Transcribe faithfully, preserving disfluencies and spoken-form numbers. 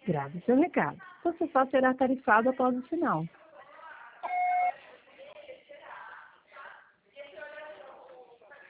Grave seu recado. Você só será tarifado após o sinal.